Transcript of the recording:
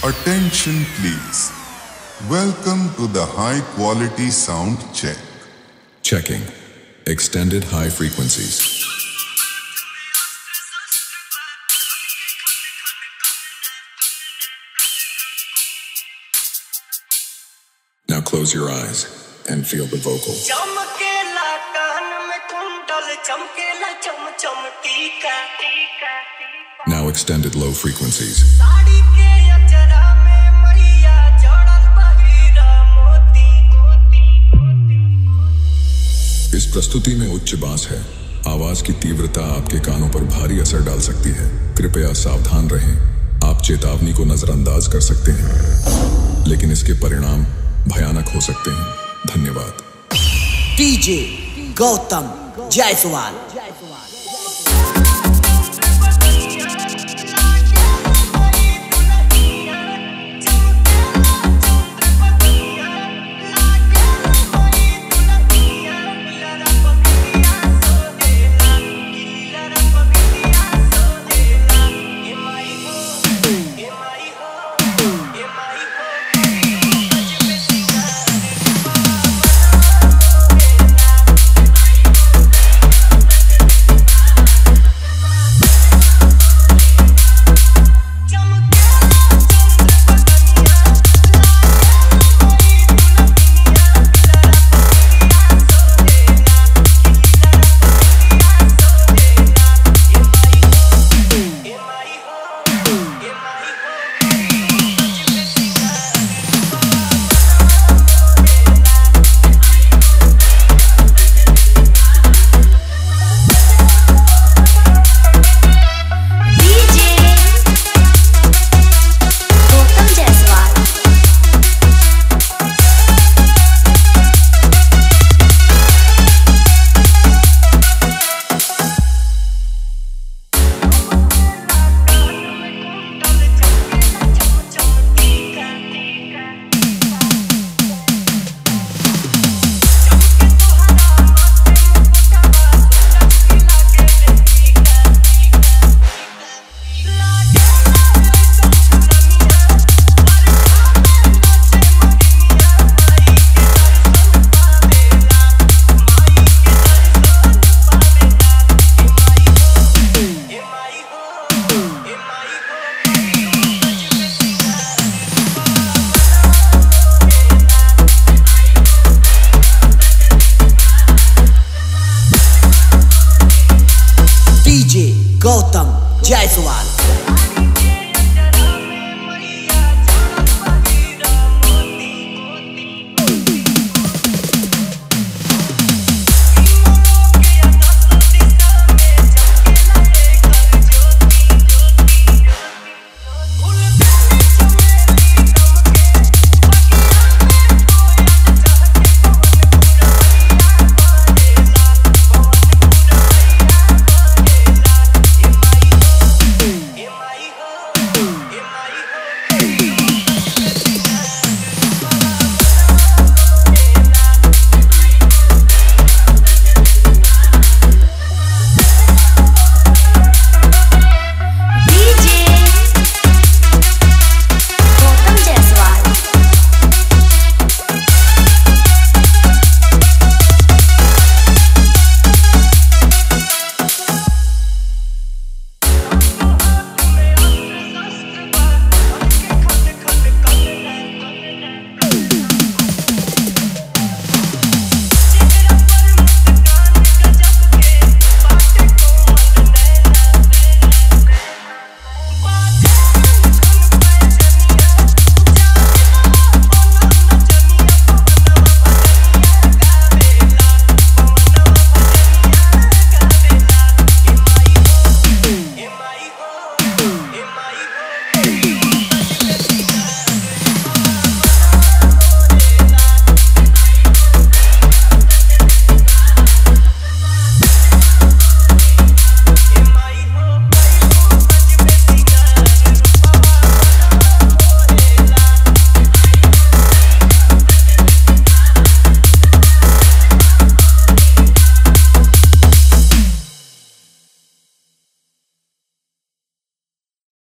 Attention please. Welcome to the high quality sound check. Checking. Extended high frequencies. Now close your eyes and feel the vocal. Now extended low frequencies. इस प्रस्तुति में उच्च बास है। आवाज की तीव्रता आपके कानों पर भारी असर डाल सकती है। कृपया सावधान रहें। आप चेतावनी को नजरअंदाज कर सकते हैं, लेकिन इसके परिणाम भयानक हो सकते हैं। धन्यवाद। डीजे गौतम जायसवाल। गौतम जायसवाल।